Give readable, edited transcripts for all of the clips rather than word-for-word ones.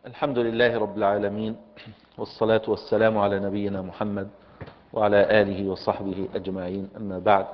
الحمد لله رب العالمين، والصلاة والسلام على نبينا محمد وعلى آله وصحبه أجمعين. أما بعد،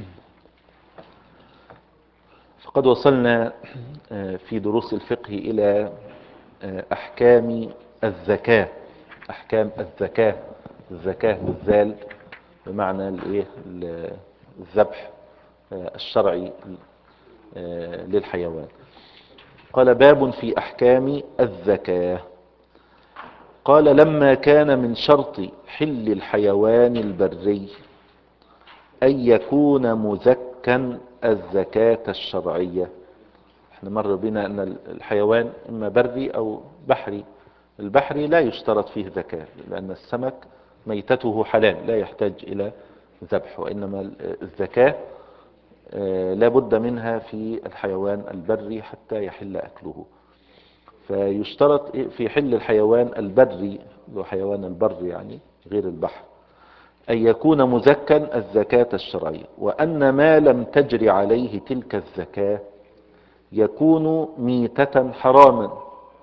فقد وصلنا في دروس الفقه إلى أحكام الزكاة. أحكام الزكاة، الزكاة بالذال بمعنى الذبح الشرعي للحيوان. قال: باب في أحكام الزكاة. قال: لما كان من شرط حل الحيوان البري أن يكون مزكا الزكاة الشرعية. احنا مر بنا أن الحيوان إما بري أو بحري. البحري لا يشترط فيه زكاة، لأن السمك ميتته حلال لا يحتاج إلى ذبح، وإنما الزكاة لا بد منها في الحيوان البري حتى يحل أكله. فيشترط في حل الحيوان البري، اللي هو حيوان البر يعني غير البحر، أن يكون مزكا الزكاة الشرعية، وأن ما لم تجري عليه تلك الزكاة يكون ميتة حراما.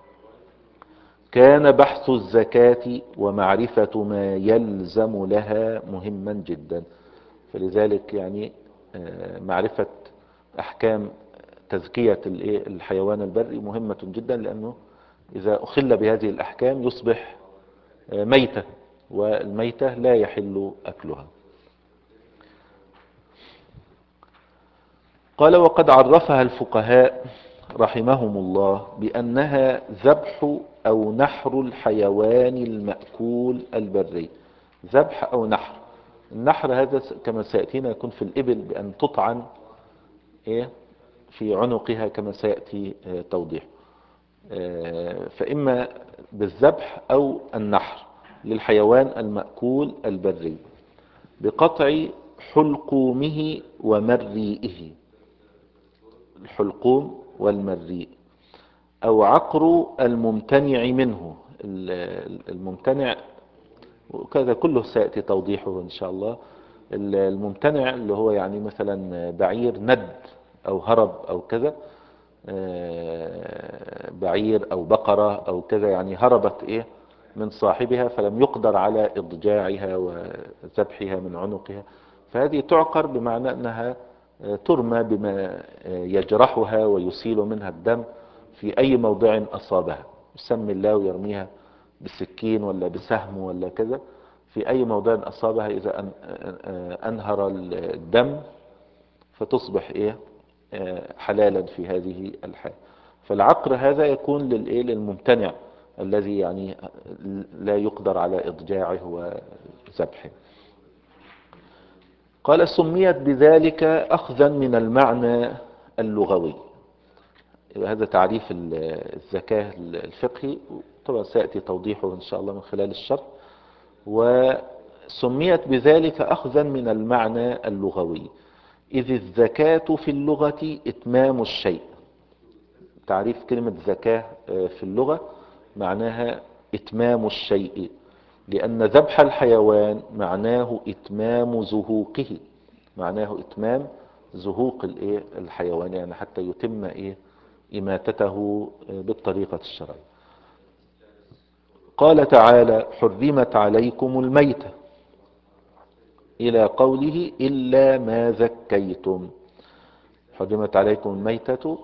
كان بحث الزكاة ومعرفة ما يلزم لها مهما جدا. فلذلك يعني معرفة أحكام تزكية الحيوان البري مهمة جدا، لأنه إذا أخل بهذه الأحكام يصبح ميتة، والميتة لا يحل أكلها. قال: وقد عرفها الفقهاء رحمهم الله بأنها ذبح أو نحر الحيوان المأكول البري. ذبح أو نحر. النحر هذا كما سيأتينا يكون في الإبل بأن تطعن في عنقها كما سيأتي توضيح. فإما بالذبح أو النحر للحيوان المأكول البري بقطع حلقومه ومريئه. الحلقوم والمريء، أو عقر الممتنع منه. الممتنع وكذا كله سيأتي توضيحه إن شاء الله. الممتنع اللي هو يعني مثلا بعير ند أو هرب أو كذا، بعير أو بقرة أو كذا، يعني هربت من صاحبها فلم يقدر على إضجاعها وذبحها من عنقها، فهذه تعقر بمعنى أنها ترمى بما يجرحها ويسيل منها الدم في أي موضع أصابها. يسمي الله ويرميها بالسكين ولا بسهم ولا كذا في أي موضع أصابها، إذا أنهر الدم فتصبح حلالا في هذه الحال. فالعقر هذا يكون للممتنع الذي يعني لا يقدر على إضجاعه وذبحه. قال: سميت بذلك أخذا من المعنى اللغوي. هذا تعريف الزكاة الفقهي، طبعا سيأتي توضيحه إن شاء الله من خلال الشرح. وسميت بذلك أخذا من المعنى اللغوي، إذ الزكاة في اللغة إتمام الشيء. تعريف كلمة زكاة في اللغة معناها إتمام الشيء، لأن ذبح الحيوان معناه إتمام زهوقه، معناه إتمام زهوق الحيوان، يعني حتى يتم إماتته بالطريقة الشرعية. قال تعالى: حرمت عليكم الميتة، إلى قوله: إلا ما زكيتم. حرمت عليكم الميتة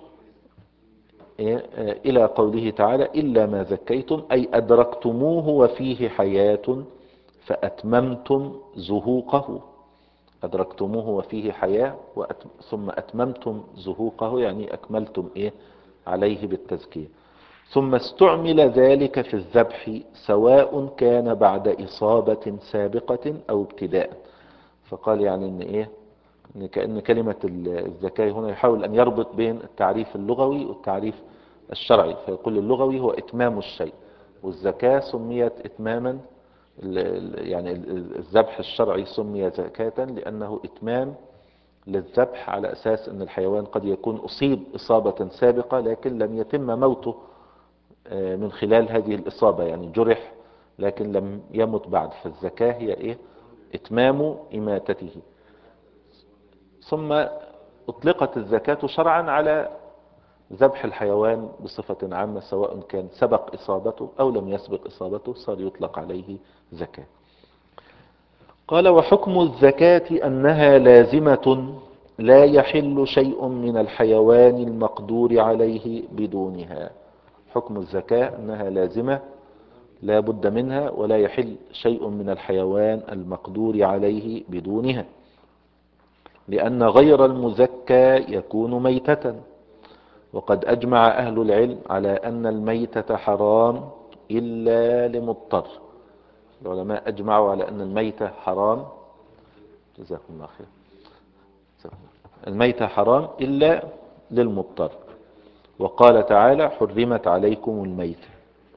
إلى قوله تعالى: إلا ما زكيتم، أي أدركتموه وفيه حياة فأتممتم زهوقه. أدركتموه وفيه حياة ثم أتممتم زهوقه، يعني أكملتم عليه بالتزكية. ثم استعمل ذلك في الذبح سواء كان بعد إصابة سابقة أو ابتداء. فقال يعني إن كأن كلمة الزكاة هنا يحاول أن يربط بين التعريف اللغوي والتعريف الشرعي، فيقول اللغوي هو إتمام الشيء، والزكاة سميت إتماما، يعني الذبح الشرعي سمي زكاة لأنه إتمام للذبح، على أساس أن الحيوان قد يكون أصيب إصابة سابقة لكن لم يتم موته من خلال هذه الإصابة، يعني جرح لكن لم يمت بعد. فالزكاة هي إتمام إماتته. ثم أطلقت الزكاة شرعا على ذبح الحيوان بصفة عامة سواء كان سبق إصابته أو لم يسبق إصابته صار يطلق عليه زكاة. قال وحكم الزكاة أنها لازمة لا يحل شيء من الحيوان المقدور عليه بدونها. حكم الزكاة أنها لازمة لا بد منها ولا يحل شيء من الحيوان المقدور عليه بدونها، لأن غير المزكى يكون ميتة، وقد أجمع أهل العلم على أن الميتة حرام إلا لمضطر. العلماء أجمعوا على أن الميتة حرام، جزاكم الله خير، الميتة حرام إلا للمضطر. وقال تعالى حرمت عليكم الميتة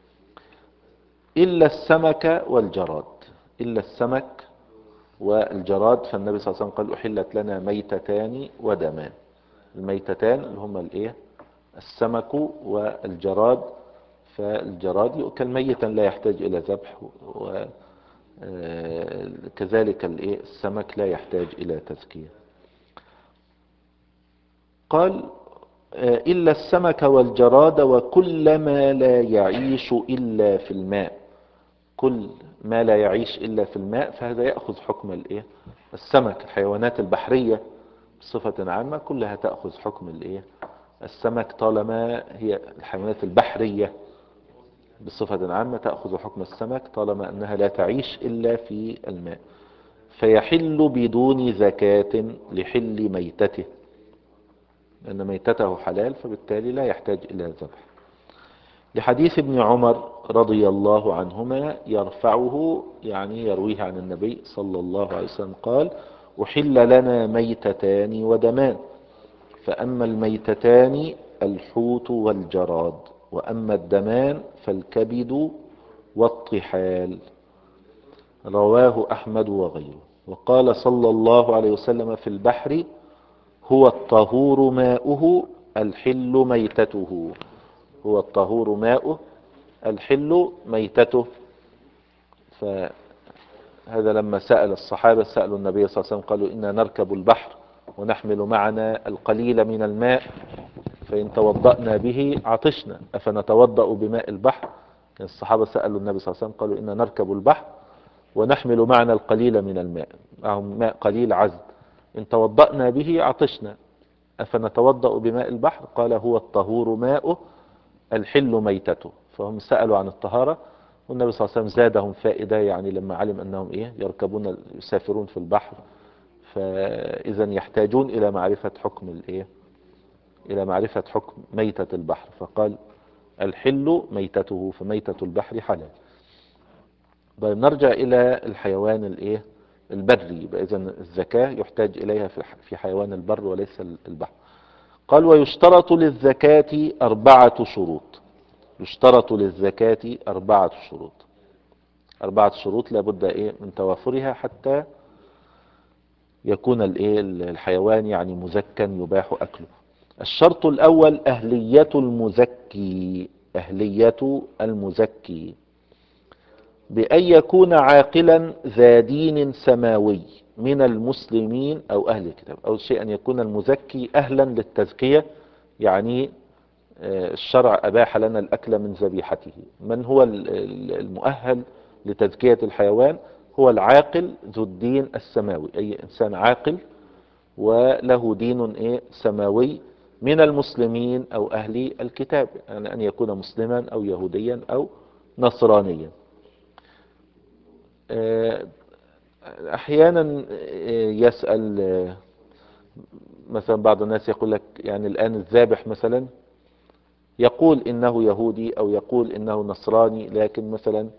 إلا السمك والجراد. إلا السمك والجراد، فالنبي صلى الله عليه وسلم قال أحلت لنا ميتتان ودمان. الميتتان اللي هما الايه؟ السمك والجراد. فالجراد يؤكل ميتا لا يحتاج إلى ذبح، وكذلك السمك لا يحتاج إلى تزكية. قال إلا السمك والجراد وكل ما لا يعيش إلا في الماء. كل ما لا يعيش إلا في الماء فهذا يأخذ حكم السمك. الحيوانات البحرية بصفة عامة كلها تأخذ حكم السمك، طالما هي الحيوانات البحرية بصفة عامة تأخذ حكم السمك طالما أنها لا تعيش إلا في الماء، فيحل بدون زكاة لحل ميتته، لأن ميتته حلال فبالتالي لا يحتاج إلى ذبح. لحديث ابن عمر رضي الله عنهما يرفعه، يعني يرويه عن النبي صلى الله عليه وسلم قال أحل لنا ميتتان ودمان، فأما الميتتان الحوت والجراد، وأما الدمان فالكبد والطحال. رواه أحمد وغيره. وقال صلى الله عليه وسلم في البحر هو الطهور ماؤه الحل ميتته. هو الطهور ماؤه الحل ميتته. فهذا لما سأل الصحابة سألوا النبي صلى الله عليه وسلم قالوا إنا نركب البحر ونحمل معنا القليل من الماء، فإن توضأنا به عطشنا أفنتوضأ بماء البحر. الصحابة سألوا النبي صلى الله عليه وسلم قالوا إنا نركب البحر ونحمل معنا القليل من الماء، معهم ماء قليل عذب، إن توضأنا به عطشنا أفنتوضأ بماء البحر؟ قال هو الطهور ماؤه الحل ميتته. فهم سألوا عن الطهارة والنبي صلى الله عليه وسلم زادهم فائدة، يعني لما علم أنهم يركبون يسافرون في البحر، فإذا يحتاجون إلى معرفة حكم إلى معرفة حكم ميتة البحر، فقال الحل ميتته، فميتة البحر حلال. طيب نرجع إلى الحيوان البري. يبقى إذا الزكاة يحتاج إليها في حيوان البر وليس البحر. قال ويشترط للزكاة 4 شروط. يشترط للزكاة 4 شروط. 4 شروط لابد من توافرها حتى يكون الحيوان يعني مزكا يباح أكله. الشرط الأول أهلية المزكي. أهلية المزكي بأن يكون عاقلا ذا دين سماوي من المسلمين أو أهل الكتاب. أول شيء أن يكون المزكي أهلا للتزكية، يعني الشرع أباح لنا الأكل من ذبيحته. من هو المؤهل لتزكية الحيوان؟ هو العاقل ذو الدين السماوي، أي إنسان عاقل وله دين سماوي من المسلمين أو أهل الكتاب، يعني أن يكون مسلما أو يهوديا أو نصرانيا. أحيانا يسأل مثلا بعض الناس يقول لك يعني الآن الذابح مثلا يقول إنه يهودي أو يقول إنه نصراني، لكن مثلا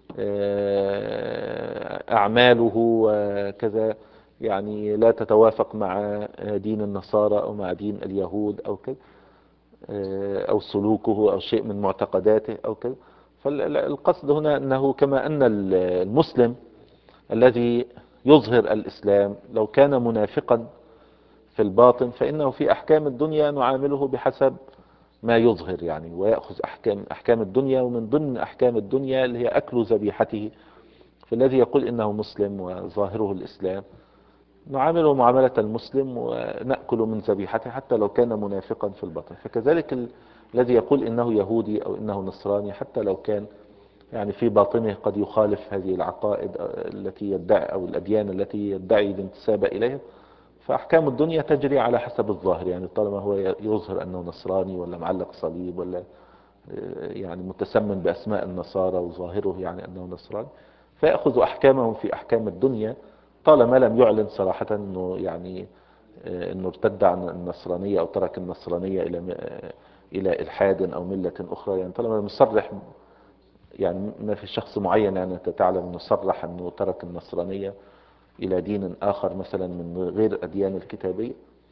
أعماله وكذا يعني لا تتوافق مع دين النصارى أو مع دين اليهود أو كذا، أو سلوكه أو شيء من معتقداته أو كذا. فالقصد هنا أنه كما أن المسلم الذي يظهر الإسلام لو كان منافقا في الباطن فإنه في أحكام الدنيا نعامله بحسب ما يظهر، يعني ويأخذ أحكام الدنيا، ومن ضمن أحكام الدنيا اللي هي أكل ذبيحته. فالذي يقول إنه مسلم وظاهره الإسلام نعامله معاملة المسلم ونأكل من ذبيحته حتى لو كان منافقا في البطن. فكذلك الذي يقول إنه يهودي أو إنه نصراني حتى لو كان يعني في باطنه قد يخالف هذه العقائد التي يدعي أو الأديان التي يدعي الانتساب إليها، فأحكام الدنيا تجري على حسب الظاهر. يعني طالما هو يظهر أنه نصراني ولا معلق صليب ولا يعني متسمن بأسماء النصارى وظاهره يعني أنه نصراني، فيأخذ أحكامهم في أحكام الدنيا طالما لم يعلن صراحة أنه يعني أنه ارتد عن النصرانية أو ترك النصرانية إلى إلحاد أو ملة أخرى. يعني طالما مصرح، يعني ما في شخص معين يعني أنت تعلم أنه صرح أنه ترك النصرانية إلى دين آخر مثلا من غير أديان الكتابية،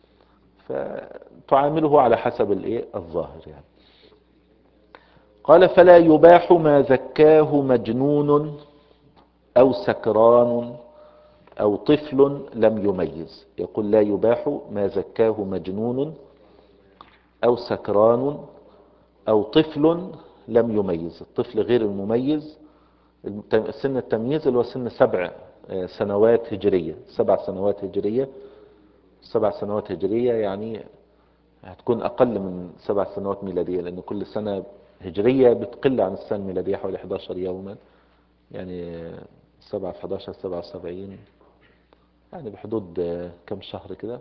فتعامله على حسب الظاهر يعني. قال فلا يباح ما زكاه مجنون أو سكران أو طفل لم يميز. يقول لا يباح ما زكاه مجنون أو سكران أو طفل لم يميز. الطفل غير المميز، سن التمييز اللي هو سن 7 سنوات هجرية. 7 سنوات هجرية، 7 سنوات هجرية يعني هتكون أقل من 7 سنوات ميلادية، لأن كل سنة هجرية بتقل عن السنة الميلادية حوالي 11 يوما. يعني 7 في 11 77، يعني بحدود كم شهر كده،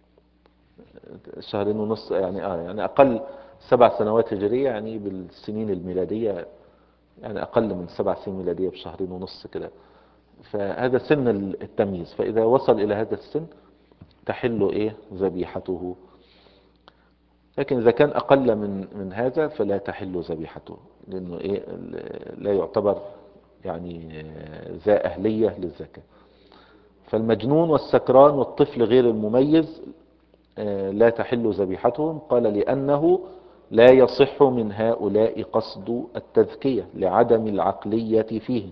شهرين ونص يعني. يعني أقل 7 سنوات هجرية يعني بالسنين الميلادية، يعني أقل من 7 سنين ميلادية بشهرين ونص كده. فهذا سن التمييز، فإذا وصل إلى هذا السن تحل ذبيحته. لكن إذا كان أقل من هذا فلا تحل ذبيحته، لأنه لا يعتبر يعني ذا أهلية للزكاة. فالمجنون والسكران والطفل غير المميز لا تحل ذبيحتهم. قال لأنه لا يصح من هؤلاء قصد التذكية لعدم العقلية فيه.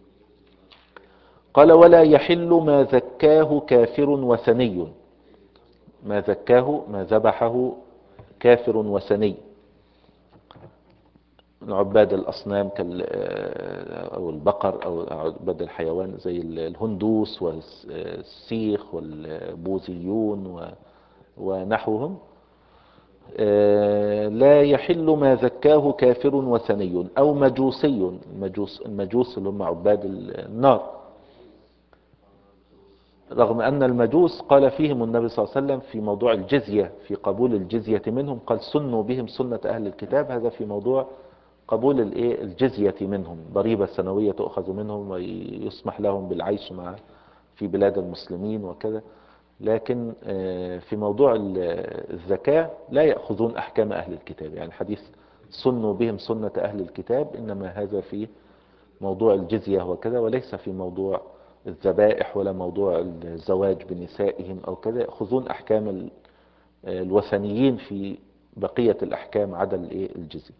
قال ولا يحل ما زكاه كافر وثني. ما زكاه ما ذبحه كافر وثني من عباد الأصنام أو البقر أو عباد الحيوان زي الهندوس والسيخ والبوذيون ونحوهم. لا يحل ما زكاه كافر وثني أو مجوسي. المجوس اللي هم عباد النار، رغم أن المجوس قال فيهم النبي صلى الله عليه وسلم في موضوع الجزية، في قبول الجزية منهم، قال سنوا بهم سنة أهل الكتاب. هذا في موضوع قبول الجزية منهم، ضريبة سنوية تؤخذ منهم ويسمح لهم بالعيش في بلاد المسلمين وكذا. لكن في موضوع الزكاة لا يأخذون أحكام أهل الكتاب. يعني حديث سنوا بهم سنة أهل الكتاب إنما هذا في موضوع الجزية وكذا، وليس في موضوع الذبائح ولا موضوع الزواج بنسائهم أو كذا. يأخذون أحكام الوثنيين في بقية الأحكام عدا الجزية.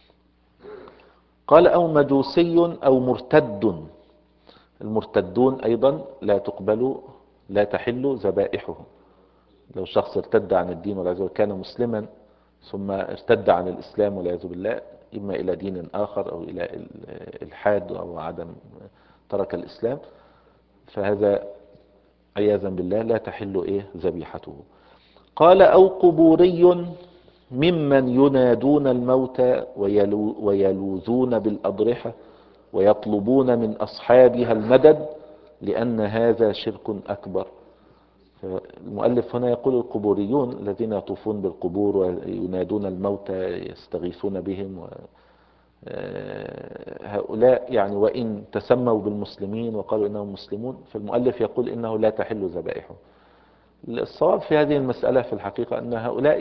قال أو مجوسي أو مرتد. المرتدون أيضا لا تقبل، لا تحل ذبائحهم. لو شخص ارتد عن الدين والعياذ بالله، كان مسلما ثم ارتد عن الإسلام والعياذ بالله، إما إلى دين آخر أو إلى الحاد أو عدم ترك الإسلام، فهذا عياذا بالله لا تحل ذبيحته. قال أو قبوري ممن ينادون الموتى ويلوذون بالأضرحة ويطلبون من أصحابها المدد لأن هذا شرك أكبر. المؤلف هنا يقول القبوريون الذين يطوفون بالقبور وينادون الموتى يستغيثون بهم، هؤلاء يعني وإن تسموا بالمسلمين وقالوا إنهم مسلمون، فالمؤلف يقول إنه لا تحل ذبائحهم. الصواب في هذه المسألة في الحقيقة أن هؤلاء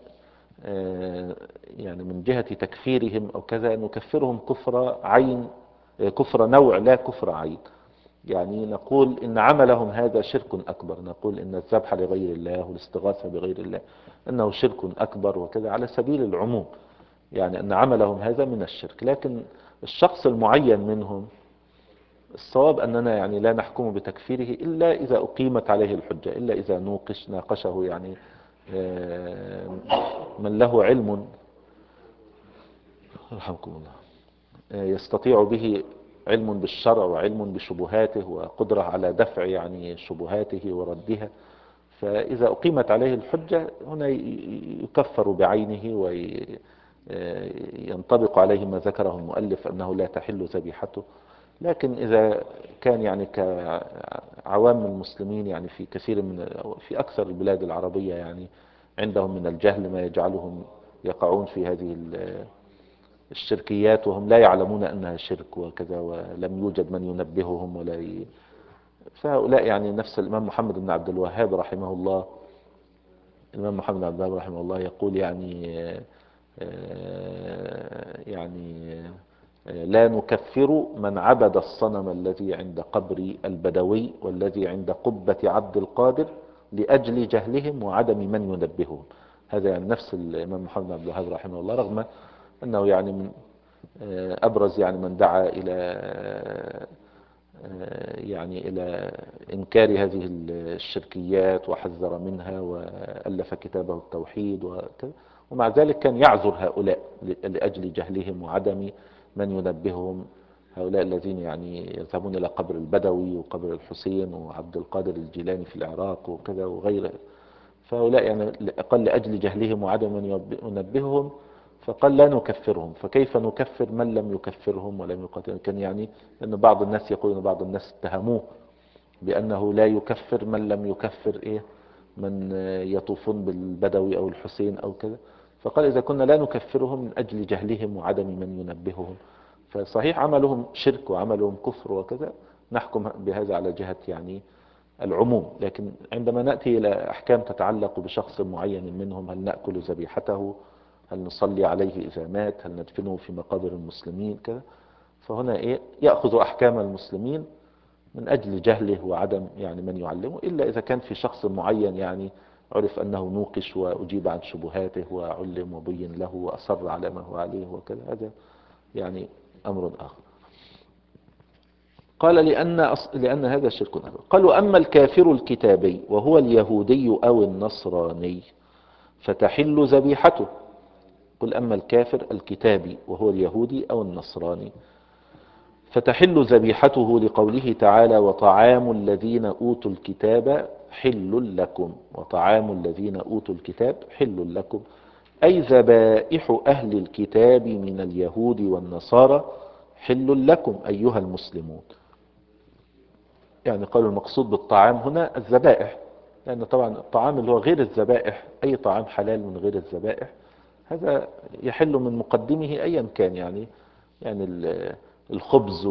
يعني من جهة تكفيرهم أو كذا نكفرهم كفر عين، كفر نوع لا كفر عين. يعني نقول إن عملهم هذا شرك أكبر، نقول إن الذبح لغير الله والاستغاثة بغير الله أنه شرك أكبر وكذا على سبيل العموم، يعني أن عملهم هذا من الشرك. لكن الشخص المعين منهم الصواب أننا يعني لا نحكم بتكفيره إلا إذا أقيمت عليه الحجة، إلا إذا ناقشه يعني من له علم رحمكم الله يستطيع به علم بالشرع وعلم بشبهاته وقدرة على دفع يعني شبهاته وردها. فإذا أقيمت عليه الحجة هنا يكفر بعينه وينطبق عليه ما ذكره المؤلف أنه لا تحل ذبيحته. لكن إذا كان يعني كعوام المسلمين يعني في كثير من في أكثر البلاد العربية يعني عندهم من الجهل ما يجعلهم يقعون في هذه الشركيات وهم لا يعلمون أنها شرك وكذا، ولم يوجد من ينبههم فهؤلاء يعني نفس الإمام محمد بن عبد الوهاب رحمه الله. الإمام محمد بن عبد الوهاب رحمه الله يقول يعني لا نكفر من عبد الصنم الذي عند قبر البدوي والذي عند قبة عبد القادر لأجل جهلهم وعدم من ينبههم. هذا يعني نفس الإمام محمد بن عبد الوهاب رحمه الله، رغم أنه يعني من أبرز يعني من دعا يعني إلى إنكار هذه الشركيات وحذر منها وألف كتابه التوحيد وكذا، ومع ذلك كان يعذر هؤلاء لأجل جهلهم وعدم من ينبههم. هؤلاء الذين يعني يذهبون إلى قبر البدوي وقبر الحسين وعبد القادر الجيلاني في العراق وكذا وغيره، فهؤلاء يعني قال لأجل جهلهم وعدم من ينبههم فقال لا نكفرهم. فكيف نكفر من لم يكفرهم ولم يقاتلهم؟ كان يعني أن بعض الناس يقول أن بعض الناس اتهموه بأنه لا يكفر من لم يكفر من يطوفون بالبدوي أو الحسين أو كذا. فقال إذا كنا لا نكفرهم من أجل جهلهم وعدم من ينبههم، فصحيح عملهم شرك وعملهم كفر وكذا، نحكم بهذا على جهة يعني العموم. لكن عندما نأتي إلى أحكام تتعلق بشخص معين منهم، هل نأكل ذبيحته، هل نصلي عليه إذا مات، هل ندفنه في مقابر المسلمين كذا، فهنا يأخذ أحكام المسلمين من أجل جهله وعدم يعني من يعلمه، إلا إذا كان في شخص معين يعني عرف أنه نوقش وأجيب عن شبهاته وعلم وبين له وأصر على ما هو عليه وكذا، هذا يعني أمر آخر. قال لأن هذا شرك أكبر. قالوا أما الكافر الكتابي وهو اليهودي أو النصراني فتحل ذبيحته. قل أما الكافر الكتابي وهو اليهودي أو النصراني فتحل ذبيحته لقوله تعالى وطعام الذين أوتوا الكتاب حل لكم، وطعام الذين أوتوا الكتاب حل لكم، أي ذبائح أهل الكتاب من اليهود والنصارى حل لكم أيها المسلمون. يعني قالوا المقصود بالطعام هنا الذبائح، لأن طبعا الطعام اللي هو غير الذبائح، أي طعام حلال من غير الذبائح هذا يحل من مقدمه أيا كان. يعني الخبز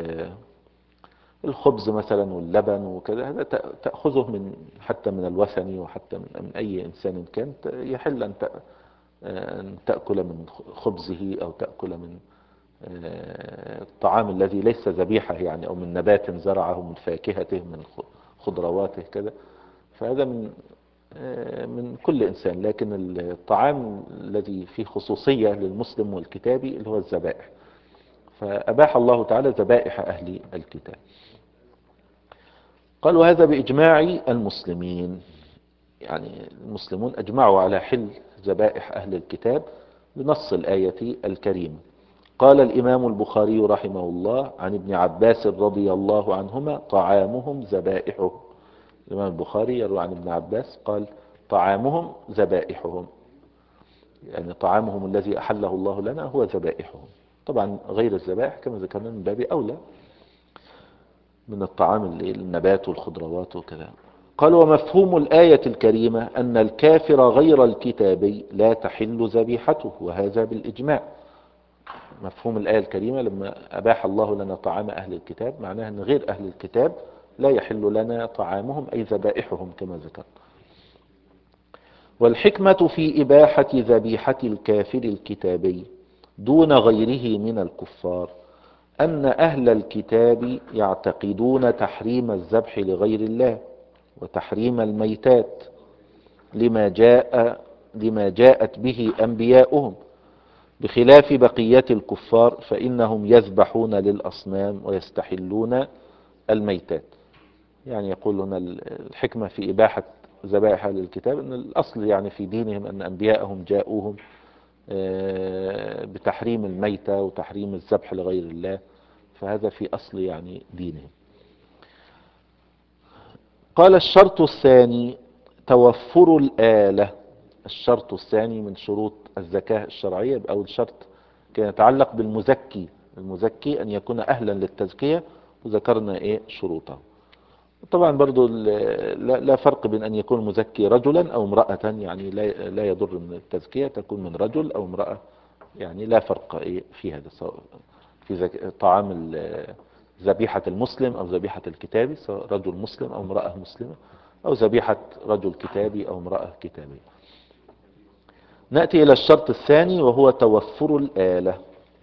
الخبز مثلا واللبن وكذا، هذا تأخذه من حتى من الوثني وحتى من أي إنسان كان، يحل أن تأكل من خبزه أو تأكل من الطعام الذي ليس ذبيحة يعني، أو من نبات زرعه، من فاكهته، من خضرواته كذا، فهذا من كل إنسان. لكن الطعام الذي فيه خصوصية للمسلم والكتابي اللي هو الذبائح، فأباح الله تعالى ذبائح أهل الكتاب. قالوا هذا بإجماع المسلمين، يعني المسلمون أجمعوا على حل ذبائح أهل الكتاب بنص الآية الكريمة. قال الإمام البخاري رحمه الله عن ابن عباس رضي الله عنهما طعامهم ذبائحهم. الإمام البخاري يروي عن ابن عباس قال طعامهم ذبائحهم، يعني طعامهم الذي أحله الله لنا هو ذبائحهم. طبعا غير الذبائح كما ذكرنا من باب أولى من الطعام النبات والخضروات وكذا. قال ومفهوم الآية الكريمة أن الكافر غير الكتابي لا تحل ذبيحته، وهذا بالإجماع. مفهوم الآية الكريمة لما أباح الله لنا طعام أهل الكتاب معناه أن غير أهل الكتاب لا يحل لنا طعامهم أي ذبائحهم كما ذكر. والحكمة في إباحة ذبيحة الكافر الكتابي دون غيره من الكفار أن أهل الكتاب يعتقدون تحريم الذبح لغير الله وتحريم الميتات لما جاءت به أنبياؤهم، بخلاف بقية الكفار فإنهم يذبحون للأصنام ويستحلون الميتات. يعني يقولون الحكمة في إباحة ذبائح أهل الكتاب أن الأصل يعني في دينهم أن أنبياءهم جاءوهم بتحريم الميتة وتحريم الذبح لغير الله، فهذا في أصل يعني دينهم. قال الشرط الثاني توفر الآلة. الشرط الثاني من شروط الزكاة الشرعية، أول شرط كان يتعلق بالمزكي، المزكي أن يكون أهلا للتزكية، وذكرنا إيه شروطه. طبعا برضو لا فرق بين أن يكون مزكي رجلا أو امرأة، يعني لا يضر من التزكية تكون من رجل أو امرأة، يعني لا فرق إيه في هذا، سواء في طعام ذبيحة المسلم أو ذبيحة الكتابي، سواء رجل مسلم أو امرأة مسلمة، أو ذبيحة رجل كتابي أو امرأة كتابية. نأتي إلى الشرط الثاني وهو توفر الآلة.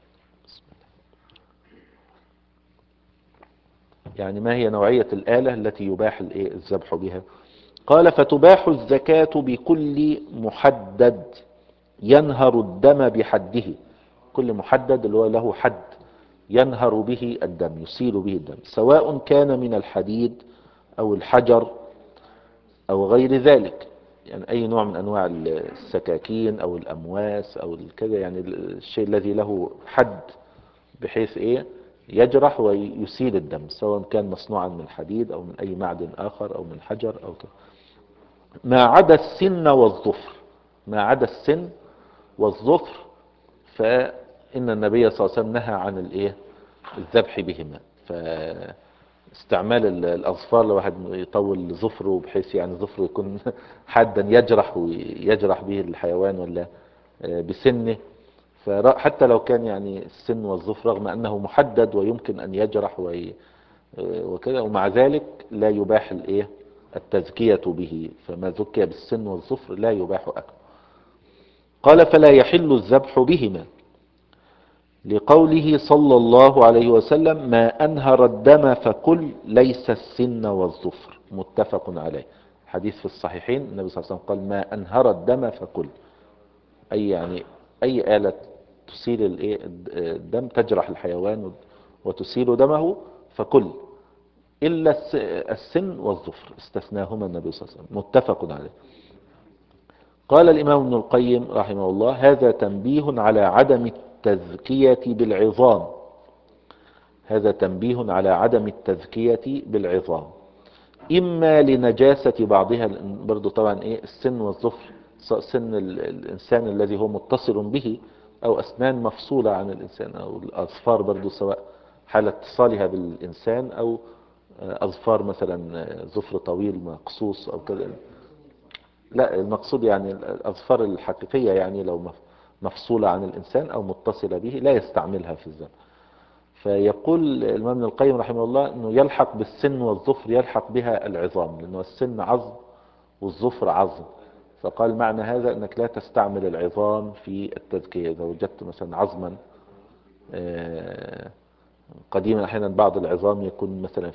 يعني ما هي نوعية الآلة التي يباح الذبح بها؟ قال فتباح الزكاة بكل محدد ينهر الدم بحده. كل محدد اللي هو له حد ينهر به الدم، يسيل به الدم، سواء كان من الحديد أو الحجر أو غير ذلك، يعني أي نوع من أنواع السكاكين أو الأمواس أو كذا، يعني الشيء الذي له حد بحيث يجرح ويسيل الدم، سواء كان مصنوعا من حديد أو من أي معدن آخر أو من حجر أو كذا، ما عدا السن والظفر. ما عدا السن والظفر فإن النبي صلى الله عليه وسلم نهى عن الذبح بهما. فاستعمال الأظفار، لو واحد يطول ظفره بحيث يعني ظفره يكون حادا يجرح ويجرح به الحيوان ولا بسنه، فحتى لو كان يعني السن والظفر رغم أنه محدد ويمكن أن يجرح وكذا، ومع ذلك لا يباح التزكية به، فما زكي بالسن والظفر لا يباح أكله. قال فلا يحل الذبح بهما لقوله صلى الله عليه وسلم ما أنهر الدم فكل ليس السن والظفر، متفق عليه. حديث في الصحيحين النبي صلى الله عليه وسلم قال ما أنهر الدم فكل، أي يعني أي آلة تسيل الدم، تجرح الحيوان وتسيل دمه فكل، إلا السن والظفر استثناهما النبي صلى الله عليه وسلم، متفق عليه. قال الإمام ابن القيم رحمه الله هذا تنبيه على عدم التزكية بالعظام. هذا تنبيه على عدم التزكية بالعظام، إما لنجاسة بعضها، برضو طبعا السن والظفر، سن الإنسان الذي هو متصل به، أو أسنان مفصولة عن الإنسان، أو الأظفار برضو سواء حال اتصالها بالإنسان، أو أظفار مثلا ظفر طويل مقصوص أو كذا. لا المقصود يعني الأظفار الحقيقية، يعني لو مفصولة عن الإنسان أو متصلة به لا يستعملها في الذبح. فيقول الإمام ابن القيم رحمه الله أنه يلحق بالسن والظفر، يلحق بها العظام، لأنه السن عظم والظفر عظم، فقال معنى هذا أنك لا تستعمل العظام في التزكية. إذا وجدت مثلا عظما قديما، أحيانا بعض العظام يكون مثلا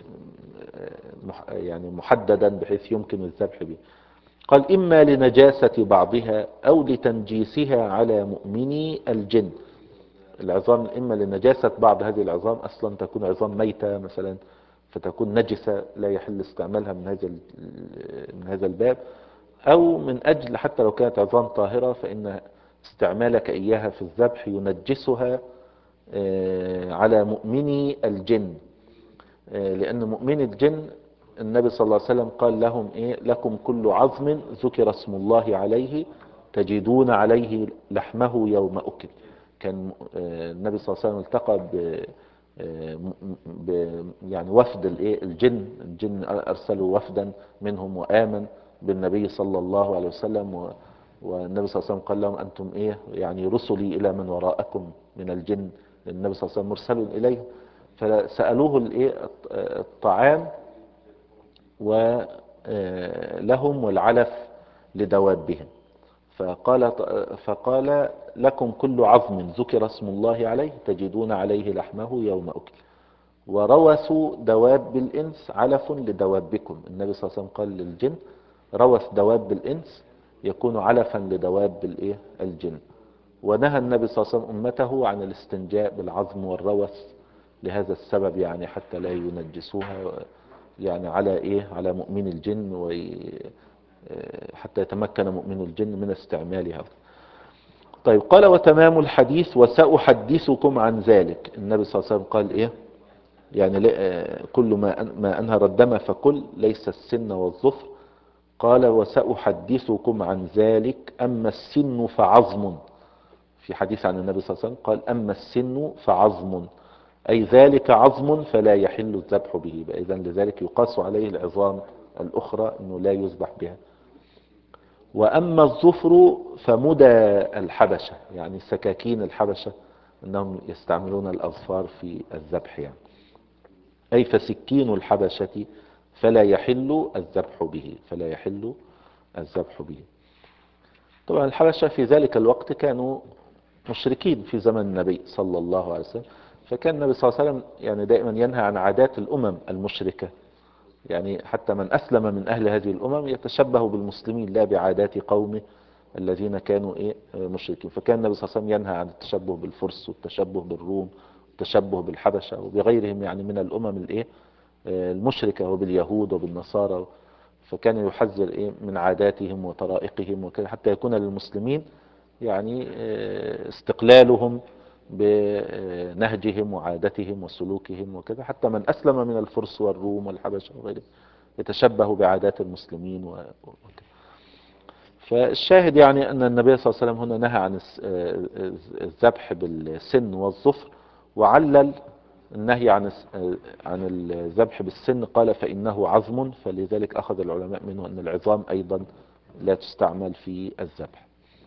يعني محددا بحيث يمكن الذبح به. قال إما لنجاسة بعضها أو لتنجيسها على مؤمني الجن. العظام إما لنجاسة بعض هذه العظام، أصلا تكون عظام ميتة مثلا فتكون نجسة لا يحل استعمالها من هذا الباب، أو من أجل حتى لو كانت عظام طاهرة فإن استعمالك إياها في الذبح ينجسها على مؤمني الجن. لأن مؤمن الجن النبي صلى الله عليه وسلم قال لهم لكم كل عظم ذكر اسم الله عليه تجدون عليه لحمه يوم أكل. كان النبي صلى الله عليه وسلم التقى يعني وفد الجن أرسلوا وفدا منهم وآمن بالنبي صلى الله عليه وسلم، والنبي صلى الله عليه وسلم قال لهم أنتم يعني رسلي إلى من وراءكم من الجن، النبي صلى الله عليه وسلم مرسل إليه. فسألوه الطعام ولهم والعلف لدوابهم، فقال لكم كل عظم ذكر اسم الله عليه تجدون عليه لحمه يوم أكل، وروث دواب الإنس علف لدوابكم. النبي صلى الله عليه وسلم قال للجن روث دواب الإنس يكون علفا لدواب الجن. ونهى النبي صلى الله عليه وسلم أمته عن الاستنجاء بالعظم والروث لهذا السبب، يعني حتى لا ينجسوها، يعني على مؤمن الجن، حتى يتمكن مؤمن الجن من استعمالها. طيب قال وتمام الحديث وسأحدثكم عن ذلك. النبي صلى الله عليه وسلم قال ايه؟ يعني كل ما أنهر الدم فكل، ليس السن والظفر. قال وسأحدثكم عن ذلك، أما السن فعظم. في حديث عن النبي صلى الله عليه وسلم قال أما السن فعظم، أي ذلك عظم فلا يحل الذبح به. إذا لذلك يقاس عليه العظام الأخرى أنه لا يذبح بها. وأما الظفر فمدى الحبشة، يعني سكاكين الحبشة، أنهم يستعملون الأظفار في الذبح يعني. أي فسكين الحبشة فلا يحل الذبح به، فلا يحل الذبح به. طبعا الحبشة في ذلك الوقت كانوا مشركين في زمن النبي صلى الله عليه وسلم، فكان النبي صلى الله عليه وسلم يعني دائما ينهى عن عادات الأمم المشركة. يعني حتى من أسلم من أهل هذه الأمم يتشبه بالمسلمين لا بعادات قومه الذين كانوا مشركين. فكان النبي صلى الله عليه وسلم ينهى عن التشبه بالفرس والتشبه بالروم والتشبه بالحبشة وبغيرهم يعني من الأمم المشركة وباليهود وبالنصارى. فكان يحذر من عاداتهم وطرائقهم وكذا حتى يكون للمسلمين يعني استقلالهم بنهجهم وعادتهم وسلوكهم وكذا، حتى من أسلم من الفرس والروم والحبشة وغيره يتشبه بعادات المسلمين وكذا. فالشاهد يعني أن النبي صلى الله عليه وسلم هنا نهى عن الذبح بالسن والظفر، وعلل النهي عن الذبح بالسن، قال فإنه عظم، فلذلك أخذ العلماء منه أن العظام أيضا لا تستعمل في الذبح.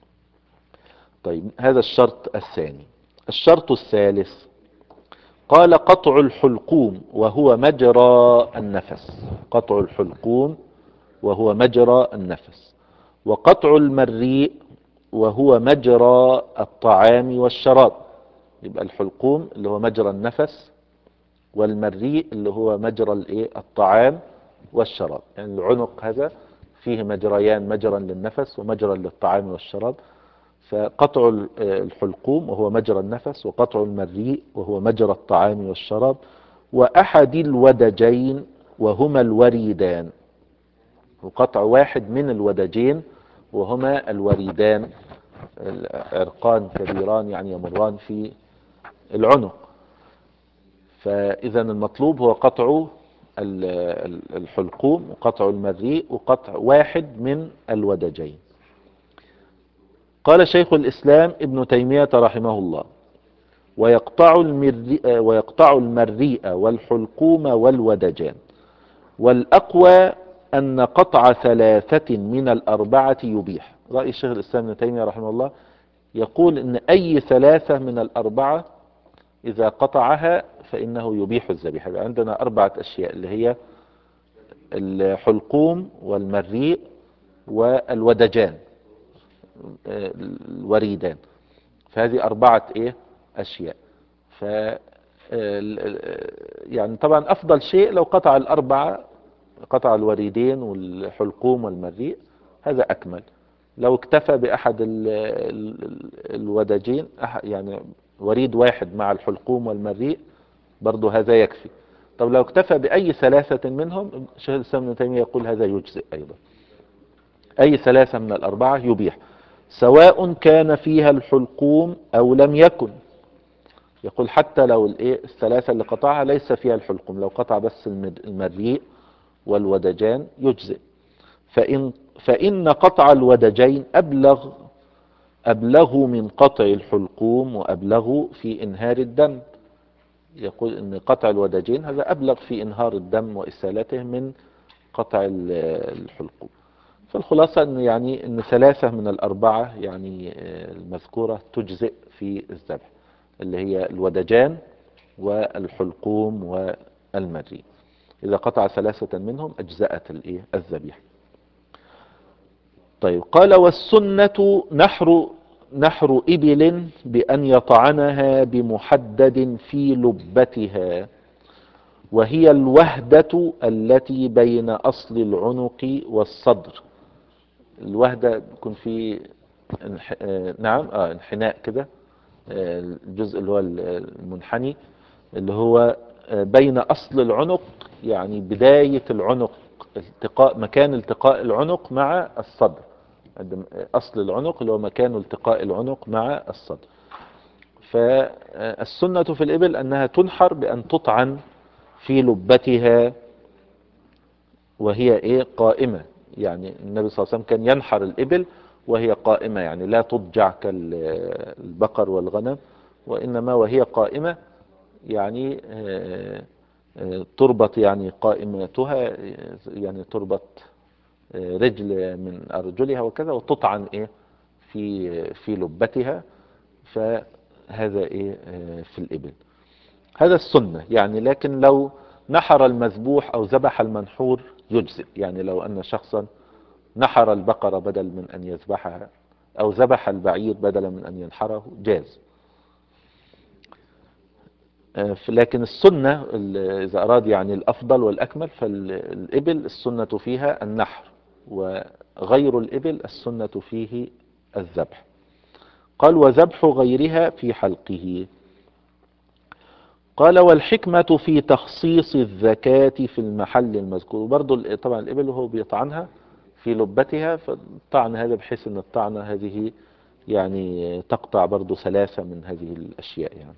طيب هذا الشرط الثاني. الشرط الثالث قال قطع الحلقوم وهو مجرى النفس. قطع الحلقوم وهو مجرى النفس، وقطع المريء وهو مجرى الطعام والشراب. يبقى الحلقوم اللي هو مجرى النفس، والمريء اللي هو مجرى الطعام والشراب. يعني العنق هذا فيه مجريان، مجرى للنفس ومجرى للطعام والشراب. فقطع الحلقوم وهو مجرى النفس، وقطع المريء وهو مجرى الطعام والشراب، وأحد الودجين وهما الوريدان. وقطع واحد من الودجين وهما الوريدان، عرقان كبيران يعني يمران في العنق. فإذا المطلوب هو قطع الحلقوم وقطع المريء وقطع واحد من الودجين. قال شيخ الإسلام ابن تيمية رحمه الله: ويقطع المريء والحلقوم والودجان، والأقوى أن قطع ثلاثة من الأربعة يبيح. رأي الشيخ الإسلام ابن تيمية رحمه الله يقول إن أي ثلاثة من الأربعة إذا قطعها فإنه يبيح الذبيحة. عندنا أربعة أشياء اللي هي الحلقوم والمريء والودجان الوريدان. فهذه أربعة أشياء. ف يعني طبعا أفضل شيء لو قطع الأربعة، قطع الوريدين والحلقوم والمريء، هذا أكمل. لو اكتفى بأحد الودجين، يعني وريد واحد مع الحلقوم والمريء، برضو هذا يكفي. طب لو اكتفى بأي ثلاثة منهم، شيخ الإسلام ابن تيمية يقول هذا يجزئ أيضا. أي ثلاثة من الأربعة يبيح، سواء كان فيها الحلقوم أو لم يكن. يقول حتى لو الثلاثة اللي قطعها ليس فيها الحلقوم، لو قطع بس المريء والودجان يجزئ. فإن قطع الودجين أبلغ من قطع الحلقوم وأبلغ في إنهار الدم. يقول إن قطع الودجين هذا أبلغ في إنهار الدم وإسالته من قطع الحلقوم. فالخلاصة إن ثلاثة من الأربعة يعني المذكورة تجزئ في الذبح، اللي هي الودجان والحلقوم والمريء. إذا قطع ثلاثة منهم أجزأت الذبيحة. طيب قال والسنة نحر إبل بأن يطعنها بمحدد في لبتها، وهي الوهدة التي بين أصل العنق والصدر. الوهدة يكون في انحناء كده، الجزء اللي هو المنحني اللي هو بين أصل العنق، يعني بداية العنق، مكان التقاء العنق مع الصدر، أصل العنق اللي هو مكان التقاء العنق مع الصدر. فالسنة في الإبل أنها تنحر بأن تطعن في لبتها وهي إيه قائمة. يعني النبي صلى الله عليه وسلم كان ينحر الإبل وهي قائمة، يعني لا تضجع كالبقر والغنم، وإنما وهي قائمة، يعني تربط يعني قائمتها، يعني تربط رجل من أرجلها وكذا، وتطعن إيه في لبتها. فهذا إيه في الإبل، هذا السنة يعني. لكن لو نحر المذبوح أو ذبح المنحور يجزئ، يعني لو أن شخصا نحر البقرة بدل من أن يذبحها، أو ذبح البعير بدلا من أن ينحره، جاز. لكن السنة إذا أراد يعني الأفضل والأكمل، فالإبل السنة فيها النحر، وغير الإبل السنة فيه الذبح. قال وذبح غيرها في حلقه. قال والحكمة في تخصيص الزكاة في المحل المذكور. برضو طبعا الإبل وهو بيطعنها في لبتها، فالطعن هذا بحيث أن الطعنة هذه يعني تقطع برضو ثلاثة من هذه الأشياء، يعني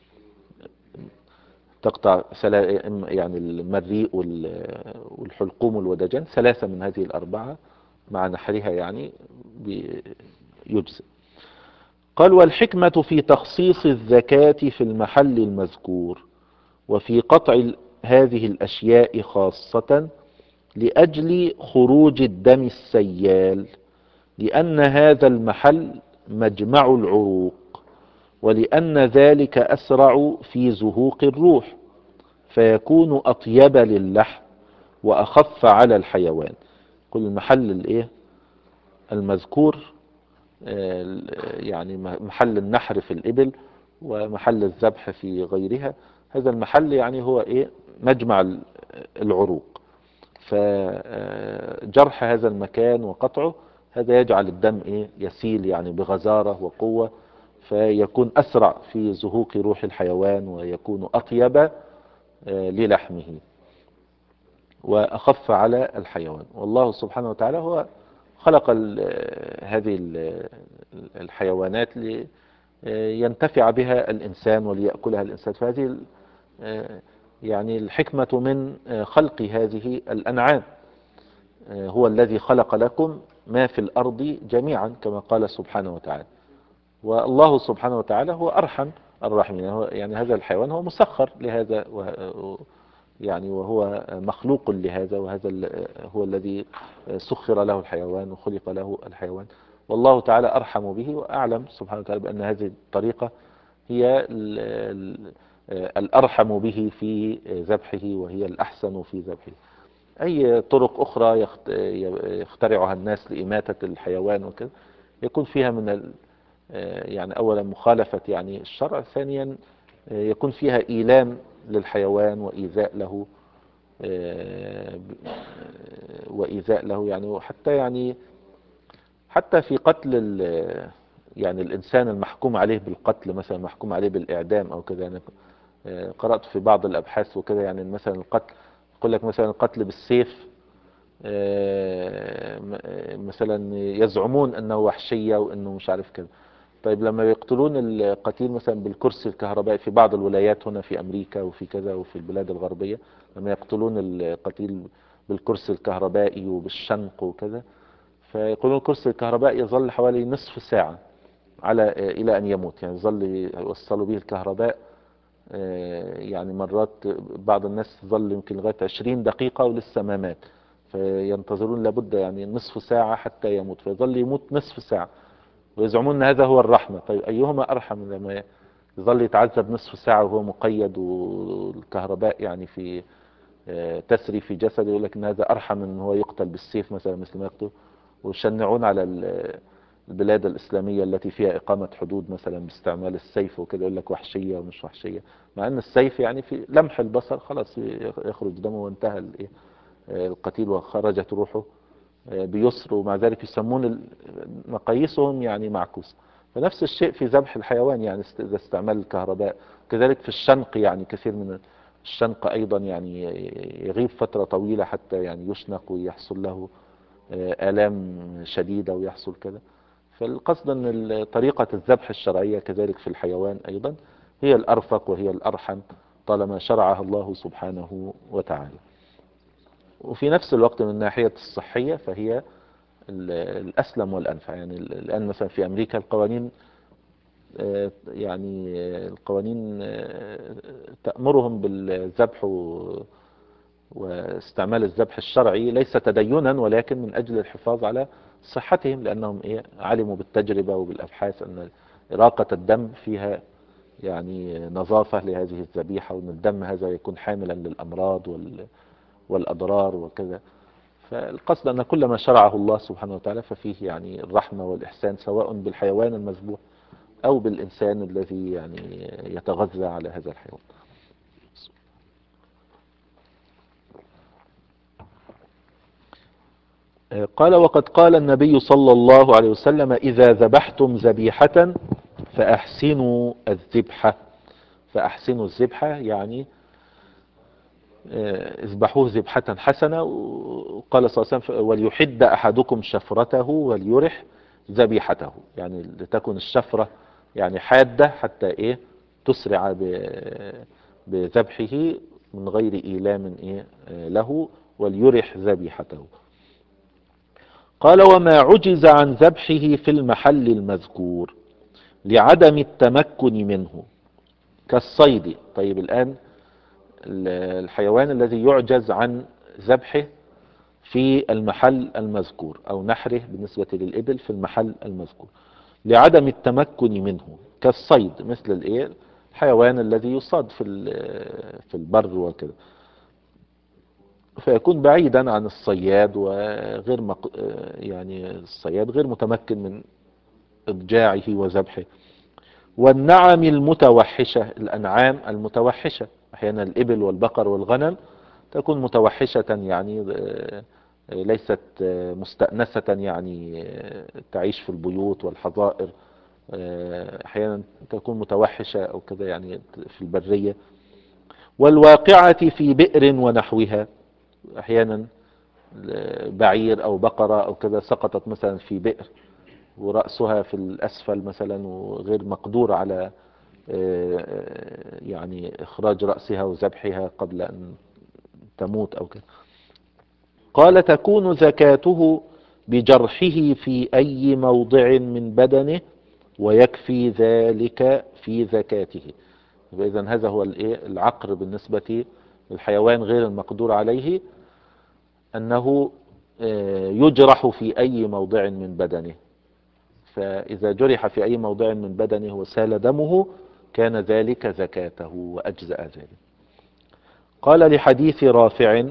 تقطع يعني المريء والحلقوم والودجان، ثلاثة من هذه الأربعة مع نحرها يعني يجزئ. قال والحكمة في تخصيص الزكاة في المحل المذكور وفي قطع هذه الأشياء خاصة لأجل خروج الدم السيال، لأن هذا المحل مجمع العروق، ولأن ذلك أسرع في زهوق الروح، فيكون أطيب للحم وأخف على الحيوان. كل المحل الايه المذكور، يعني محل النحر في الإبل ومحل الذبح في غيرها، هذا المحل يعني هو ايه مجمع العروق. فجرح هذا المكان وقطعه هذا يجعل الدم ايه يسيل يعني بغزارة وقوة، فيكون أسرع في زهوق روح الحيوان، ويكون أطيب للحمه وأخف على الحيوان. والله سبحانه وتعالى هو خلق هذه الحيوانات لينتفع بها الإنسان وليأكلها الإنسان. فهذه يعني الحكمة من خلق هذه الأنعام. هو الذي خلق لكم ما في الأرض جميعا كما قال سبحانه وتعالى. والله سبحانه وتعالى هو أرحم الراحمين. يعني هذا الحيوان هو مسخر لهذا، يعني وهو مخلوق لهذا، وهذا هو الذي سخر له الحيوان وخلق له الحيوان. والله تعالى أرحم به وأعلم سبحانه وتعالى بأن هذه الطريقة هي الأرحم به في ذبحه، وهي الأحسن في ذبحه. أي طرق أخرى يخترعها الناس لإماتة الحيوان وكذا يكون فيها من يعني أولا مخالفة يعني الشرع، ثانيا يكون فيها إيلام للحيوان وإيذاء له يعني. وحتى يعني حتى في قتل يعني الإنسان المحكوم عليه بالقتل، مثلا محكوم عليه بالإعدام أو كذا، يعني قرأت في بعض الأبحاث وكذا، يعني مثلا القتل يقول لك مثلا القتل بالسيف، مثلا يزعمون أنه وحشية وأنه مش عارف كذا. طيب لما يقتلون القتيل مثلا بالكرسي الكهربائي في بعض الولايات هنا في أمريكا وفي كذا وفي البلاد الغربية، لما يقتلون القتيل بالكرسي الكهربائي وبالشنق وكذا، فيقولون الكرسي الكهربائي يظل حوالي نصف ساعة إلى أن يموت، يعني يظل يوصلوا به الكهرباء. يعني مرات بعض الناس ظل يمكن لغاية 20 دقيقة ولسه ما مات، فينتظرون لابد يعني نصف ساعة حتى يموت، فيظل يموت نصف ساعة ويزعمون ان هذا هو الرحمة. طيب ايهما ارحم، لما يظل يتعذب نصف ساعة وهو مقيد والكهرباء يعني في تسري في جسده، يقول لك ان هذا ارحم من هو يقتل بالسيف مثلا مثل ما يقتل. ويشنعون على البلاد الإسلامية التي فيها إقامة حدود مثلا باستعمال السيف وكده، يقول لك وحشية ومش وحشية، مع أن السيف يعني في لمح البصر خلاص يخرج دمه وانتهى القتيل وخرجت روحه بيسر، ومع ذلك يسمون مقاييسهم يعني معكوسة. فنفس الشيء في ذبح الحيوان، يعني إذا استعمال الكهرباء. كذلك في الشنق، يعني كثير من الشنق أيضا يعني يغيب فترة طويلة حتى يعني يشنق ويحصل له آلام شديدة ويحصل كده. فالقصد أن طريقة الذبح الشرعية كذلك في الحيوان أيضا هي الأرفق وهي الأرحم طالما شرعها الله سبحانه وتعالى. وفي نفس الوقت من الناحية الصحية فهي الأسلم والأنفع. يعني الآن مثلا في أمريكا القوانين يعني القوانين تأمرهم بالذبح واستعمال الذبح الشرعي ليس تدينا ولكن من أجل الحفاظ على صحتهم، لأنهم علموا بالتجربة وبالأبحاث أن إراقة الدم فيها يعني نظافة لهذه الذبيحة، وأن الدم هذا يكون حاملا للأمراض والأضرار وكذا. فالقصد أن كل ما شرعه الله سبحانه وتعالى ففيه يعني الرحمة والإحسان، سواء بالحيوان المذبوح أو بالإنسان الذي يعني يتغذى على هذا الحيوان. قال: وقد قال النبي صلى الله عليه وسلم: إذا ذبحتم ذبيحة فأحسنوا الذبحة. فأحسنوا الذبحة يعني اذبحوه ذبحة حسنة. وقال صلى الله عليه وسلم: وليحد أحدكم شفرته وليرح ذبيحته. يعني لتكن الشفرة يعني حادة حتى تسرع بذبحه من غير إيلام له، وليرح ذبيحته. قال: وما عجز عن ذبحه في المحل المذكور لعدم التمكن منه كالصيد. طيب الآن الحيوان الذي يعجز عن ذبحه في المحل المذكور أو نحره بالنسبة للإبل في المحل المذكور لعدم التمكن منه كالصيد، مثل الحيوان الذي يصاد في البر وكذا، فيكون بعيدا عن الصياد وغير يعني الصياد غير متمكن من إضجاعه وذبحه. والنعم المتوحشة، الأنعام المتوحشة، أحيانا الإبل والبقر والغنم تكون متوحشة يعني ليست مستأنسة، يعني تعيش في البيوت والحظائر، أحيانا تكون متوحشة أو كذا يعني في البرية. والواقعة في بئر ونحوها، أحيانا بعير أو بقرة أو كذا سقطت مثلا في بئر ورأسها في الأسفل مثلا وغير مقدور على يعني إخراج رأسها وذبحها قبل أن تموت أو كده. قال: تكون زكاته بجرحه في أي موضع من بدنه ويكفي ذلك في زكاته. إذا هذا هو العقر بالنسبة للحيوان غير المقدور عليه، أنه يجرح في أي موضع من بدنه، فإذا جرح في أي موضع من بدنه وسال دمه كان ذلك زكاته وأجزأ ذلك. قال: لحديث رافع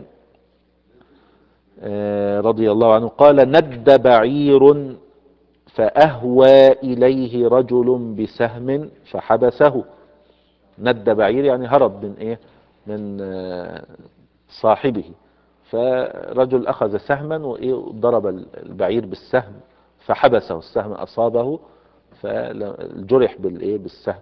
رضي الله عنه قال: ند بعير فأهوى إليه رجل بسهم فحبسه. ند بعير يعني هرب من صاحبه، فرجل أخذ سهما وضرب البعير بالسهم فحبسه، السهم أصابه فالجرح بالسهم،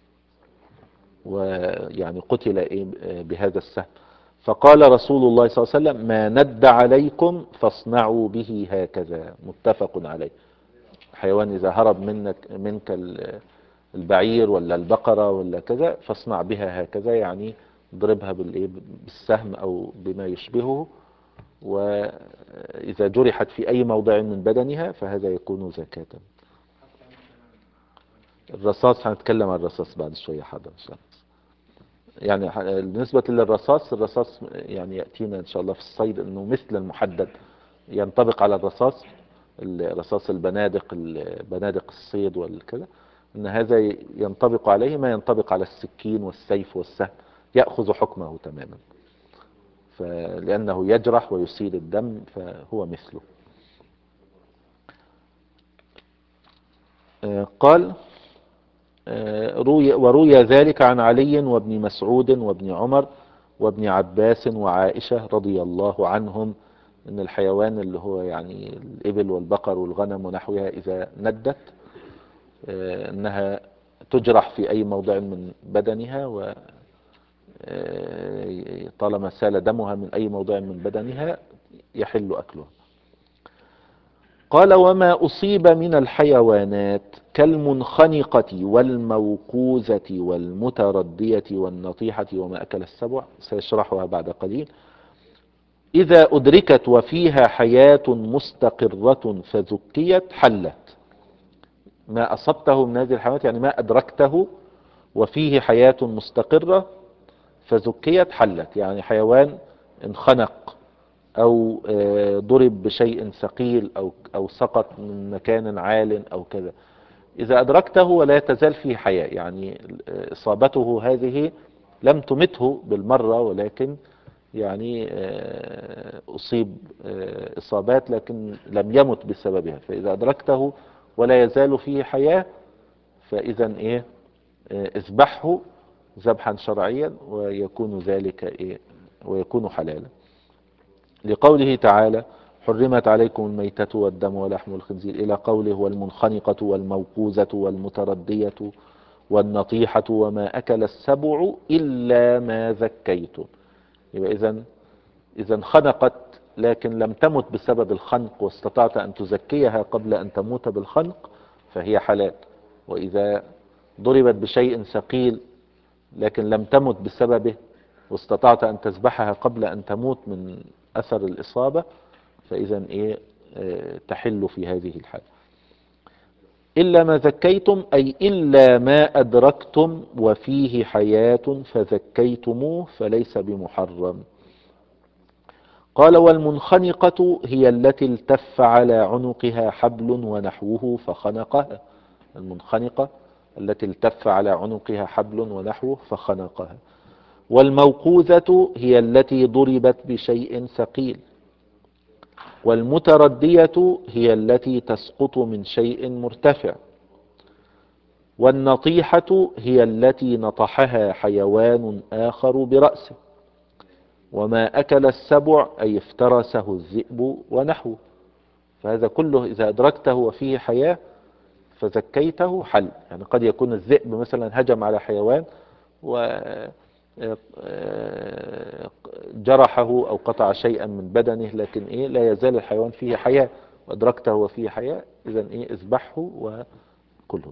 ويعني قتل بهذا السهم. فقال رسول الله صلى الله عليه وسلم: ما ند عليكم فاصنعوا به هكذا. متفق عليه. حيوان إذا هرب منك البعير ولا البقرة ولا كذا فاصنع بها هكذا، يعني اضربها بالسهم أو بما يشبهه، وإذا جرحت في أي موضع من بدنها فهذا يكون زكاة. الرصاص هنتكلم عن الرصاص بعد شوية حاضر إن شاء الله. يعني بالنسبة الرصاص يعني يأتينا إن شاء الله في الصيد أنه مثل المحدد، ينطبق على الرصاص بنادق الصيد والكذا، أن هذا ينطبق عليه ما ينطبق على السكين والسيف والسهم، يأخذ حكمه تماما، لأنه يجرح ويسيل الدم فهو مثله. قال: وروي ذلك عن علي وابن مسعود وابن عمر وابن عباس وعائشة رضي الله عنهم، ان الحيوان اللي هو يعني الإبل والبقر والغنم ونحوها إذا ندت انها تجرح في أي موضع من بدنها، وطالما سال دمها من أي موضع من بدنها يحل أكلها. قال وما أصيب من الحيوانات كالمنخنقة والموقوذة والمتردية والنطيحة وما أكل السبع، سيشرحها بعد قليل، إذا أدركت وفيها حياة مستقرة فذكيت حلت. ما أصبته من هذه الحيوانات يعني ما أدركته وفيه حياة مستقرة فذكيت حلت، يعني حيوان انخنق أو ضرب بشيء ثقيل أو سقط من مكان عال أو كذا، إذا أدركته ولا تزال فيه حياة، يعني إصابته هذه لم تمته بالمرة، ولكن يعني أصيب إصابات لكن لم يمت بسببها، فإذا أدركته ولا يزال فيه حياة فإذا إيه اذبحه ذبحا شرعيا ويكون ذلك إيه ويكون حلالا، لقوله تعالى حرمت عليكم الميتة والدم ولحم الخنزير إلى قوله والمنخنقة والموقوذة والمتردية والنطيحة وما أكل السبع إلا ما ذكيتم. يبقى إذا انخنقت لكن لم تمت بسبب الخنق واستطعت أن تزكيها قبل أن تموت بالخنق فهي حلال، وإذا ضربت بشيء ثقيل لكن لم تمت بسببه واستطعت أن تذبحها قبل أن تموت من أثر الإصابة فإذا إيه تحل في هذه الحالة. إلا ما ذكيتم أي إلا ما أدركتم وفيه حياة فذكيتموه فليس بمحرم. قال والمنخنقة هي التي التف على عنقها حبل ونحوه فخنقها، المنخنقة التي التف على عنقها حبل ونحوه فخنقها. والموقوذة هي التي ضربت بشيء ثقيل. والمتردية هي التي تسقط من شيء مرتفع. والنطيحة هي التي نطحها حيوان آخر برأسه. وما أكل السبع أي افترسه الذئب ونحوه، فهذا كله إذا أدركته وفيه حياة فزكيته حل. يعني قد يكون الذئب مثلا هجم على حيوان وجرحه أو قطع شيئا من بدنه لكن إيه لا يزال الحيوان فيه حياة وأدركته وفيه حياة، إذن إيه اذبحه وكله.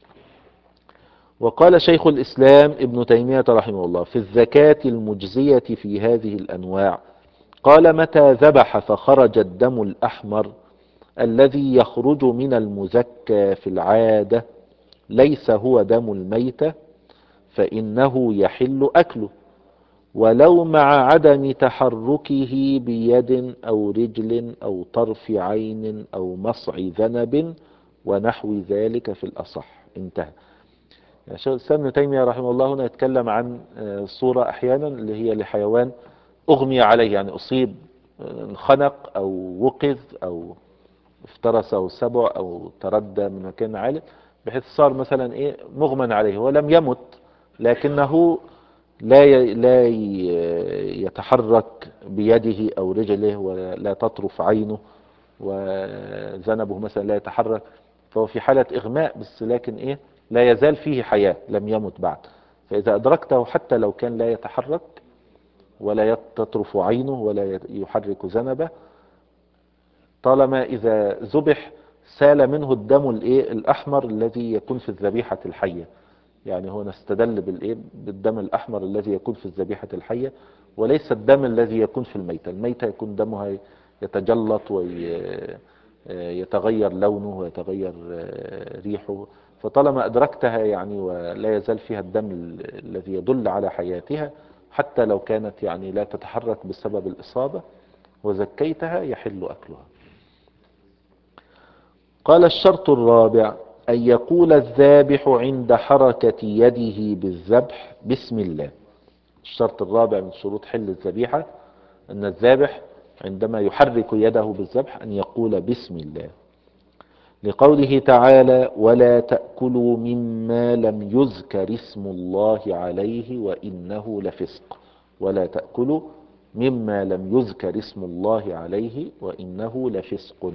وقال شيخ الإسلام ابن تيمية رحمه الله في الزكاة المجزية في هذه الأنواع، قال متى ذبح فخرج الدم الأحمر الذي يخرج من المزكى في العادة ليس هو دم الميتة فإنه يحل أكله ولو مع عدم تحركه بيد أو رجل أو طرف عين أو مصع ذنب ونحو ذلك في الأصح. انتهى. يعني شيخ الإسلام ابن تيمية رحمه الله هنا يتكلم عن صورة أحيانا اللي هي لحيوان أغمي عليه، يعني أصيب انخنق أو وقظ أو افترسه السبع أو تردى من مكان عالي بحيث صار مثلا إيه مغمى عليه ولم يمت لكنه لا يتحرك بيده أو رجله ولا تطرف عينه وذنبه مثلا لا يتحرك، فهو في حالة إغماء بس لكن إيه لا يزال فيه حياة لم يمت بعد. فإذا أدركته حتى لو كان لا يتحرك ولا تطرف عينه ولا يحرك ذنبه، طالما إذا ذبح سال منه الدم الأحمر الذي يكون في الذبيحة الحية، يعني هو نستدل بالدم الأحمر الذي يكون في الذبيحة الحية وليس الدم الذي يكون في الميتة. الميتة يكون دمها يتجلط ويتغير لونه ويتغير ريحه، فطالما أدركتها يعني ولا يزال فيها الدم الذي يدل على حياتها حتى لو كانت يعني لا تتحرك بسبب الإصابة وزكيتها يحل أكلها. قال الشرط الرابع أن يقول الذابح عند حركة يده بالذبح بسم الله. الشرط الرابع من شروط حل الذبيحة أن الذابح عندما يحرك يده بالذبح أن يقول بسم الله، لقوله تعالى ولا تأكلوا مما لم يذكر اسم الله عليه وإنه لفسق. ولا تأكلوا مما لم يذكر اسم الله عليه وإنه لفسق.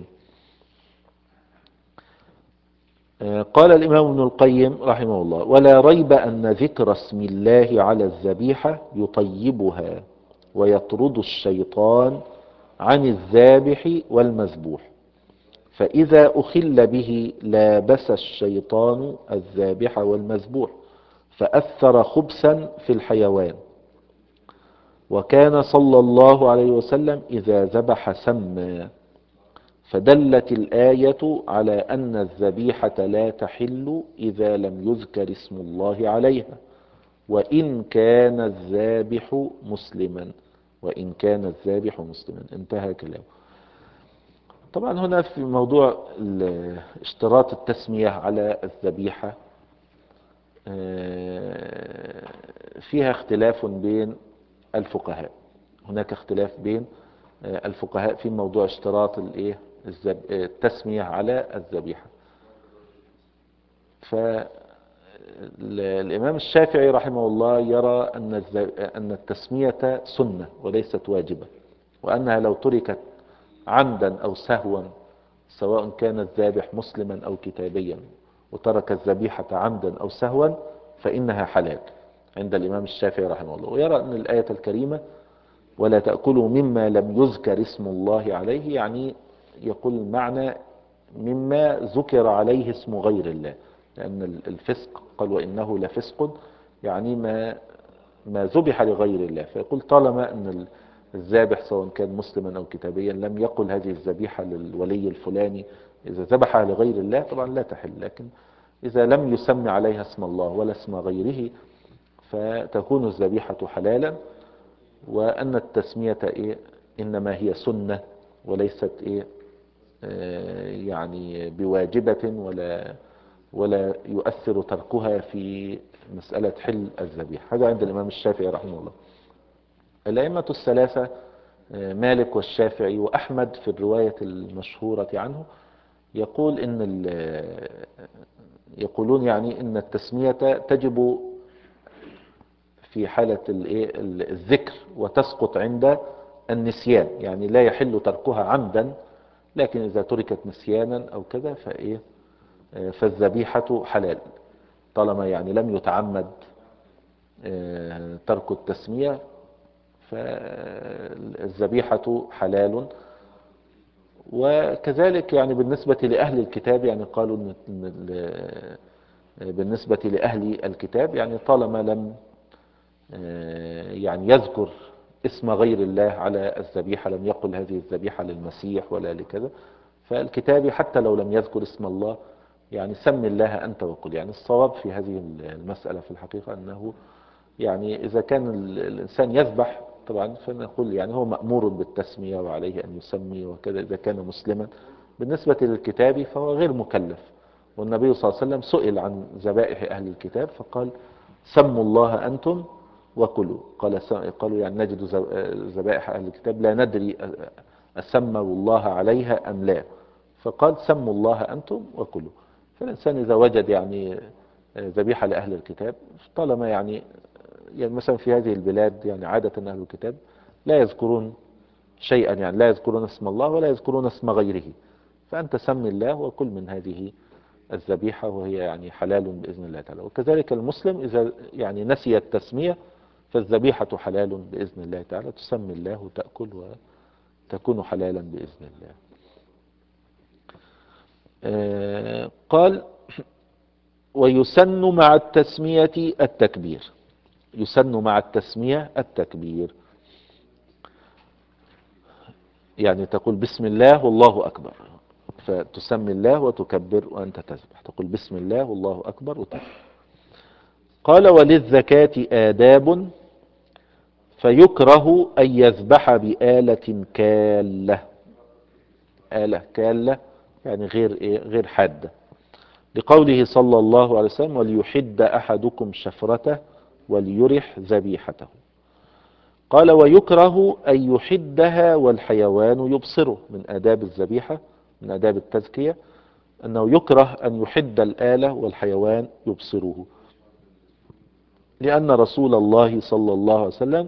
قال الإمام ابن القيم رحمه الله ولا ريب أن ذكر اسم الله على الذبيحة يطيبها ويطرد الشيطان عن الذابح والمذبوح. فإذا أخل به لابس الشيطان الذابح والمذبوح فأثر خبثا في الحيوان. وكان صلى الله عليه وسلم إذا ذبح سمى. فدلت الآية على أن الذبيحة لا تحل إذا لم يذكر اسم الله عليها، وإن كان الذابح مسلما. وإن كان الذابح مسلما. انتهى كلامه. طبعا هنا في موضوع اشتراط التسمية على الذبيحة فيها اختلاف بين الفقهاء. هناك اختلاف بين الفقهاء في موضوع اشتراط التسمية على الذبيحة. فالإمام الشافعي رحمه الله يرى أن التسمية سنة وليست واجبة، وأنها لو تركت عمدا أو سهوا، سواء كان الذابح مسلما أو كتابيا، وترك الذبيحة عمدا أو سهوا، فإنها حلال عند الإمام الشافعي رحمه الله. ويرى أن الآية الكريمة ولا تأكلوا مما لم يذكر اسم الله عليه، يعني يقول المعنى مما ذكر عليه اسم غير الله، لأن الفسق قال وإنه لفسق، يعني ما ذبح لغير الله. فيقول طالما أن الذابح سواء كان مسلما أو كتابيا لم يقل هذه الذبيحة للولي الفلاني، إذا ذبحها لغير الله طبعا لا تحل. لكن إذا لم يسمي عليها اسم الله ولا اسم غيره فتكون الذبيحة حلالا. وأن التسمية إنما هي سنة وليست يعني بواجبة، ولا يؤثر تركها في مسألة حل الذبيحة. هذا عند الإمام الشافعي رحمه الله. الأئمة الثلاثة مالك والشافعي وأحمد في الرواية المشهورة عنه يقولون يعني إن التسمية تجب في حالة الذكر وتسقط عند النسيان، يعني لا يحل تركها عمدا، لكن إذا تركت نسيانا أو كذا فالذبيحة حلال طالما يعني لم يتعمد ترك التسمية، فالذبيحة حلال. وكذلك يعني بالنسبة لأهل الكتاب، يعني قالوا بالنسبة لأهل الكتاب يعني طالما لم يعني يذكر اسم غير الله على الذبيحة، لم يقل هذه الذبيحة للمسيح ولا لكذا، فالكتابي حتى لو لم يذكر اسم الله يعني سم الله أنت وقل. يعني الصواب في هذه المسألة في الحقيقة أنه يعني إذا كان الإنسان يذبح طبعا فنقول يعني هو مأمور بالتسمية وعليه أن يسمي وكذا إذا كان مسلما. بالنسبة للكتاب فهو غير مكلف، والنبي صلى الله عليه وسلم سئل عن ذبائح أهل الكتاب فقال سموا الله أنتم وكلوا. قالوا يعني نجد ذبائح أهل الكتاب لا ندري أسموا الله عليها أم لا، فقال سموا الله أنتم وكلوا. فالإنسان إذا وجد يعني ذبيحة لأهل الكتاب طالما يعني مثلا في هذه البلاد يعني عادة أهل الكتاب لا يذكرون شيئا، يعني لا يذكرون اسم الله ولا يذكرون اسم غيره، فأنت سمي الله وكل من هذه الذبيحة وهي يعني حلال بإذن الله تعالى. وكذلك المسلم إذا يعني نسي التسمية فالذبيحة حلال بإذن الله تعالى، تسمي الله وتأكل وتكون حلالا بإذن الله. قال ويسن مع التسمية التكبير. يسن مع التسمية التكبير، يعني تقول بسم الله والله أكبر، فتسمي الله وتكبر وأنت تذبح، تقول بسم الله والله أكبر وتذبح. قال وللزكاة آداب، فيكره أن يذبح بآلة كالة. آلة كالة يعني غير حادة، لقوله صلى الله عليه وسلم وليحد أحدكم شفرته وليرح ذبيحته. قال ويكره أن يحدها والحيوان يبصره. من آداب الذبيحة من آداب التزكية أنه يكره أن يحد الآلة والحيوان يبصره، لأن رسول الله صلى الله عليه وسلم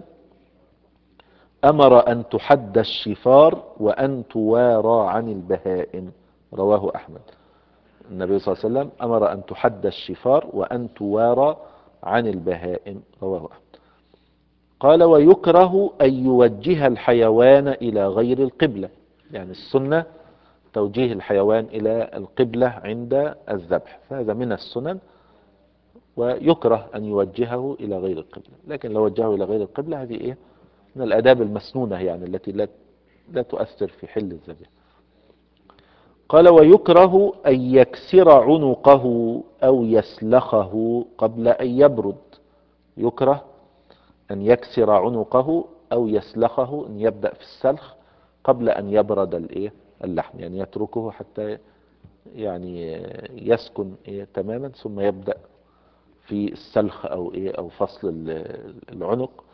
أمر أن تحد الشفار وأن توارى عن البهائم. رواه أحمد. النبي صلى الله عليه وسلم أمر أن تحد الشفار وأن توارى عن البهائم. رواه أحمد. قال ويكره أن يوجه الحيوان إلى غير القبلة، يعني السنة توجيه الحيوان إلى القبلة عند الذبح، فهذا من السنن، ويكره أن يوجهه إلى غير القبلة. لكن لو وجهه إلى غير القبلة هذه إيه من الآداب المسنونة يعني التي لا تؤثر في حل الذبح. قال ويكره أن يكسر عنقه أو يسلخه قبل أن يبرد. يكره أن يكسر عنقه أو يسلخه، أن يبدأ في السلخ قبل أن يبرد اللحم، يعني يتركه حتى يعني يسكن تماما، ثم يبدأ في السلخ أو فصل العنق.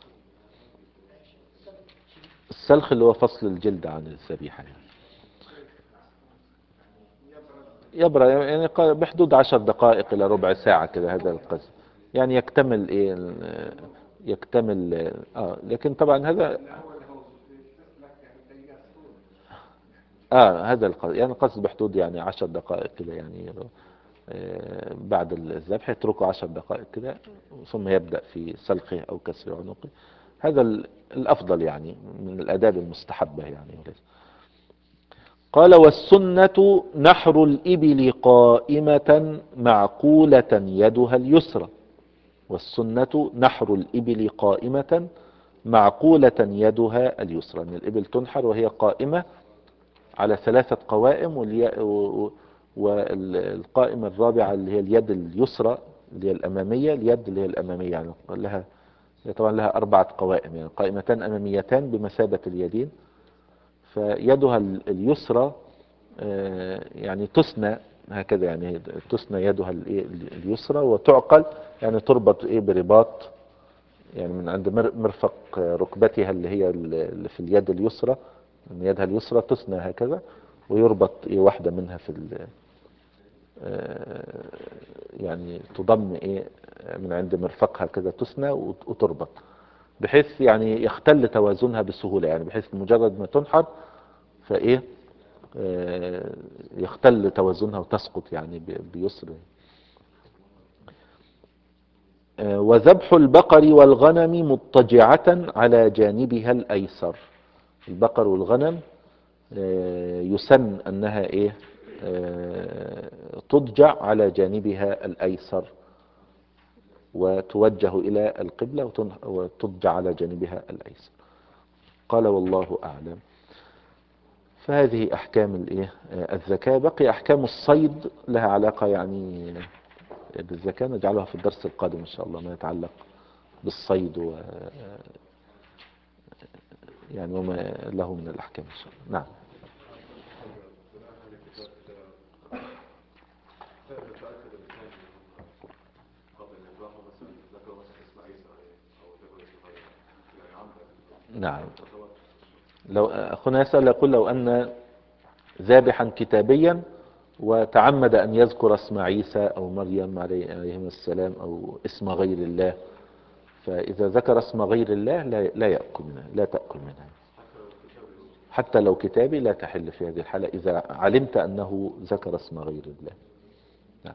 السلخ اللي هو فصل الجلد عن الذبيحة يعني. يبرد يعني بحدود 10 دقائق إلى ربع ساعة كده، هذا القدر يعني يكتمل يكتمل لكن طبعا هذا هذا القصد، يعني القصد بحدود يعني 10 دقائق كده يعني. بعد الذبح يتركه 10 دقائق كده، ثم يبدأ في سلخه أو كسر عنقه. هذا الأفضل يعني، من الآداب المستحبة يعني. قال والسنة نحر الإبل قائمة معقولة يدها اليسرى. والسنة نحر الإبل قائمة معقولة يدها اليسرى، ان الإبل تنحر وهي قائمة على 3 قوائم، والقائمة الرابعة اللي هي اليد اليسرى اللي هي الأمامية، اليد اللي هي الأمامية يعني طبعا لها 4 قوائم، يعني قائمتان أماميتان بمثابة اليدين. فيدها اليسرى يعني تسنى هكذا، يعني تسنى يدها اليسرى وتعقل، يعني تربط برباط يعني من عند مرفق ركبتها اللي هي اللي في اليد اليسرى، من يدها اليسرى تسنى هكذا، ويربط واحدة منها في يعني تضم من عند مرفقها كذا تسنى وتربط، بحيث يعني يختل توازنها بسهولة، يعني بحيث مجرد ما تنحر فايه يختل توازنها وتسقط يعني بيسر. وذبح البقر والغنم مضطجعة على جانبها الأيسر. البقر والغنم يسن أنها تضجع على جانبها الأيسر، وتوجه إلى القبلة وتضجع على جانبها الأيسر. قال والله أعلم. فهذه أحكام الزكاة. بقي أحكام الصيد لها علاقة يعني بالزكاة، نجعلها في الدرس القادم إن شاء الله، ما يتعلق بالصيد يعني وما له من الأحكام إن شاء الله. نعم. نعم. لو أخونا يسأل يقول لو أن ذابحا كتابيا وتعمد أن يذكر اسم عيسى أو مريم عليهم السلام أو اسم غير الله، فإذا ذكر اسم غير الله لا يأكل منها، لا تأكل منها. حتى لو كتابي لا تحل في هذه الحالة إذا علمت أنه ذكر اسم غير الله. نعم.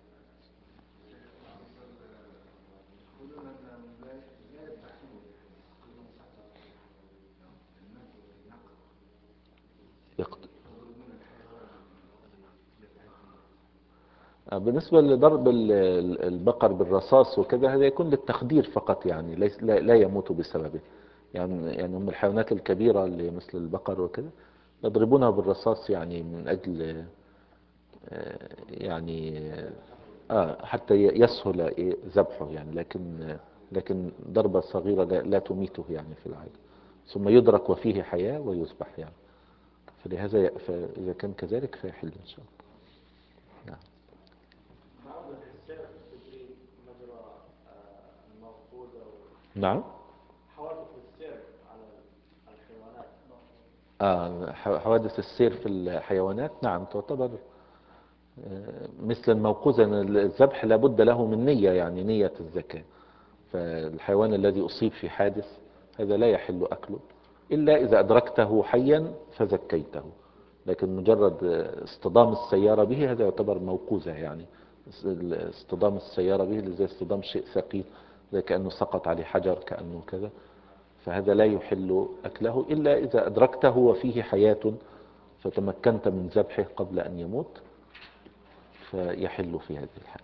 بالنسبة لضرب البقر بالرصاص وكذا، هذا يكون للتخدير فقط يعني، ليس لا يموت بسببه. يعني هم الحيوانات الكبيرة اللي مثل البقر وكذا يضربونها بالرصاص يعني من أجل يعني حتى يسهل ذبحه يعني، لكن ضربة صغيرة لا تميته يعني في العادة، ثم يدرك وفيه حياة ويذبح يعني. فلهذا فإذا كان كذلك فيحل إن شاء الله. نعم. نعم. حوادث السير في الحيوانات نعم تعتبر مثل الموقوذة. الذبح لابد له من نية، يعني نية الزكاة. فالحيوان الذي أصيب في حادث هذا لا يحل أكله إلا إذا أدركته حيا فزكيته، لكن مجرد اصطدام السيارة به هذا يعتبر موقوذة يعني. اصطدام السيارة به زي اصطدام شيء ثقيل، زي كأنه سقط عليه حجر كأنه كذا، فهذا لا يحل أكله إلا إذا أدركته وفيه حياة فتمكنت من ذبحه قبل أن يموت فيحل في هذه الحالة.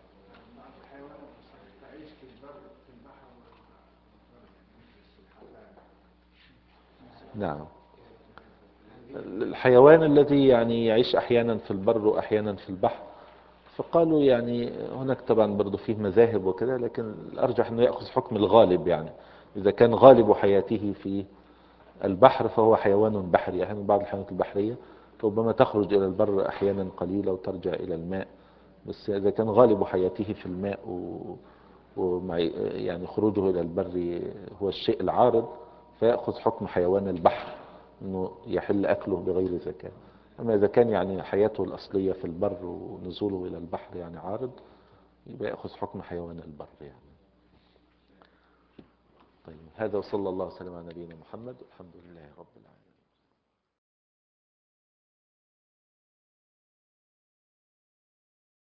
نعم. الحيوان الذي يعني يعيش أحيانا في البر وأحيانا في البحر، فقالوا يعني هناك طبعا برضو فيه مذاهب وكذا، لكن الأرجح أنه يأخذ حكم الغالب. يعني إذا كان غالب حياته في البحر فهو حيوان بحري. يعني بعض الحيوانات البحرية ربما تخرج إلى البر أحيانا قليلة وترجع إلى الماء، بس إذا كان غالب حياته في الماء ومع يعني خروجه إلى البر هو الشيء العارض، فيأخذ حكم حيوان البحر أنه يحل أكله بغير زكاة. أما إذا كان يعني حياته الأصلية في البر ونزوله إلى البحر يعني عارض، يبقى يأخذ حكم حيوان البر يعني. طيب، هذا وصلى الله وسلم على نبينا محمد، والحمد لله رب العالمين.